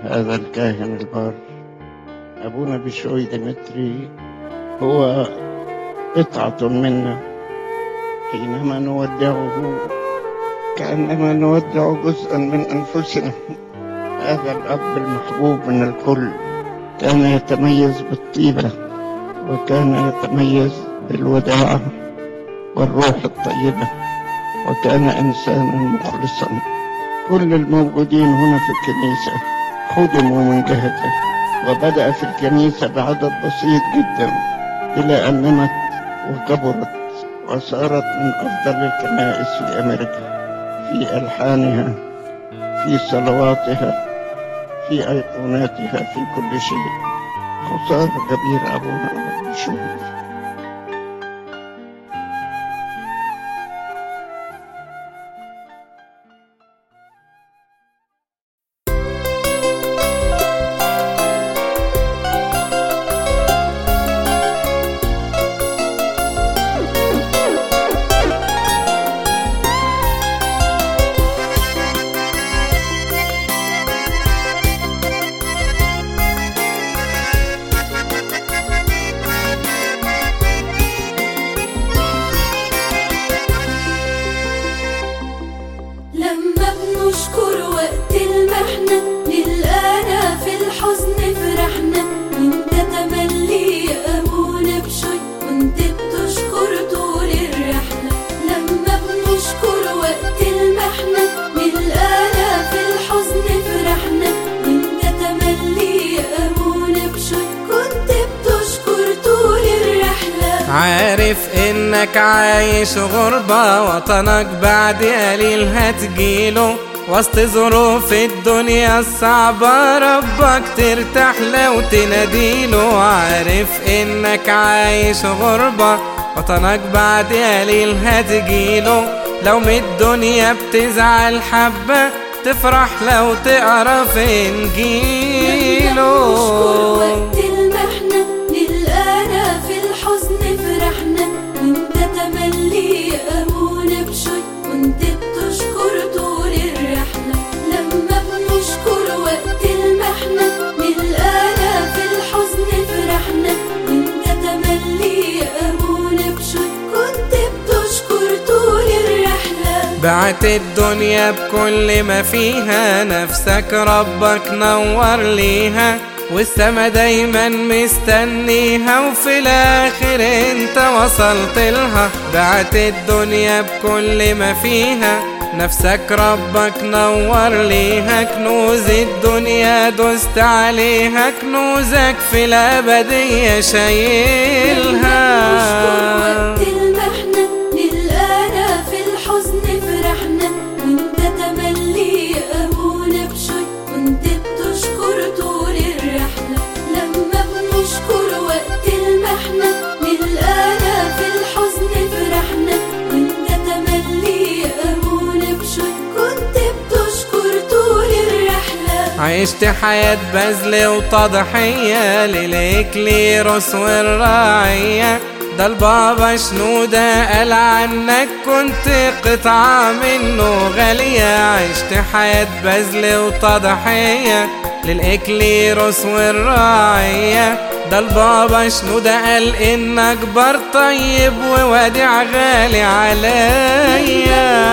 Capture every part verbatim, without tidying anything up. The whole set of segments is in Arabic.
هذا الكاهن البار أبونا بشوي ديمتري هو قطعة منا. حينما نودعه كأنما نودع جزءا من أنفسنا. هذا الأب المحبوب من الكل كان يتميز بالطيبة، وكان يتميز بالوداعة والروح الطيبة، وكان إنسانا مخلصا. كل الموجودين هنا في الكنيسة خدموا من جهته، وبدأ في الكنيسة بعدد بسيط جدا إلى أن نمت وكبرت وصارت من أفضل الكنائس في أمريكا، في ألحانها، في صلواتها، في أيقوناتها، في كل شيء. خسارة كبيرة أبونا بشوي. عارف انك عايش غربة، وطنك بعد قليل هتجيله، وسط ظروف الدنيا الصعبة ربك ترتاح لو تناديله. عارف انك عايش غربة، وطنك بعد قليل هتجيله، لو من الدنيا بتزعل حبة تفرح لو تقرا في انجيله. بعت الدنيا بكل ما فيها، نفسك ربك نور ليها، والسما دايما مستنيها، وفي الاخر انت وصلت لها. بعت الدنيا بكل ما فيها، نفسك ربك نور ليها، كنوز الدنيا دوست عليها، كنوزك في الابدية شايلها. عشت حياة بذل وتضحية للإكليروس والراعية، ده البابا شنودة قال عنك كنت قطعة منه غالية. عشت حياة بذل وتضحية للإكليروس والراعية، ده البابا شنودة قال إنك بار طيب ووديع غالي عليا.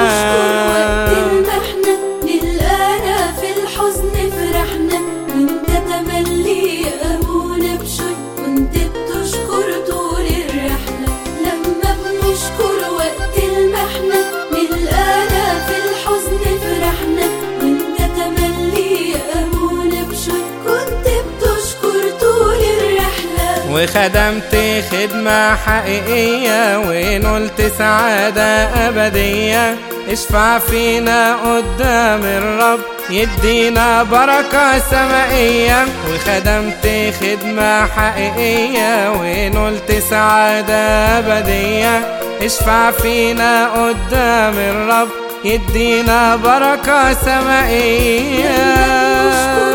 وخدمت خدمة حقيقية ونلت سعادة أبدية، اشفع فينا قدام الرب يدينا بركة سمائية. وخدمت خدمة حقيقية ونلت سعادة أبدية، اشفع فينا قدام الرب يدينا بركة سمائية.